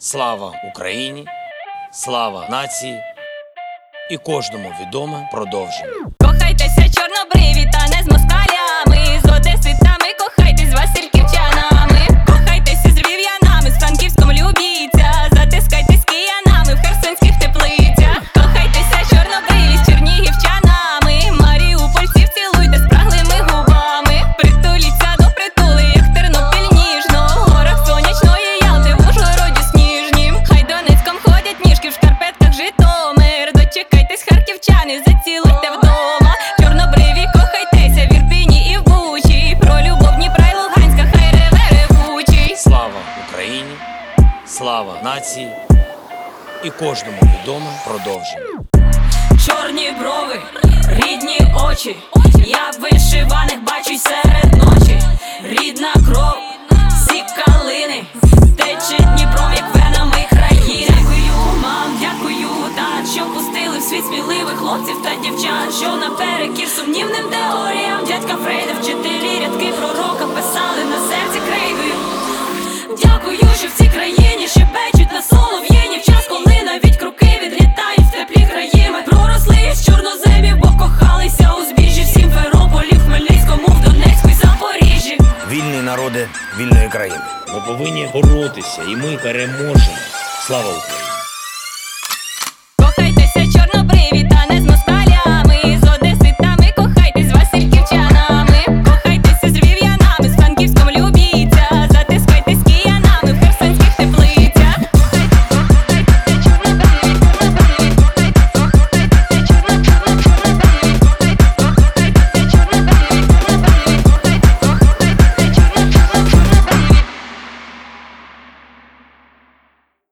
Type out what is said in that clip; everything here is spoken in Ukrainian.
Слава Україні, слава нації і кожному відоме продовження. Кохайтеся чорнобриві та не з москалями, з одеситами кохайтесь з васильківчанами. Кохайтеся з рів'янами, з Франківськом любіться, затискайтесь з киянами в херсонських теплицях. Кохайтеся чорнобриві з чернігівчанами, маріупольців цілуйте спраглими губами. Притуліться до притули, як Тернопіль ніжно, в горах сонячної Ялти, в Ужгороді сніжнім. Хай Донецьком ходять ніжки, в шкарпетках Житомир. Дочекайтесь харківчани, зацілуйте вдома. Чорнобриві кохайтеся в Ірпіні і в Бучі, про любов Дніпра й Луганська хай реве ревучий. Слава Україні, слава нації і кожному відоме продовження. Чорні брови, рідні очі, я в вишиваних бачу й серед ночі. Рідна кров, всі калини, тече Дніпром, як венами країни. Дякую, мам, дякую, тат, що пустили в світ сміливих хлопців та дівчат, що наперекір сумнівним теоріям дядька Фрейда вчителі рядки пророка писали на серці крейдою. Дякую, що в цій країні шепечуть на солов'їні, в час, коли навіть круки відлітають в теплі краї. Ми проросли із чорноземів, бо кохалися у збіжжі в Сімферополі, в Хмельницькому, в Донецьку й Запоріжжі. Вільні народи вільної країни. Ми повинні боротися, і ми переможемо. Слава Україні!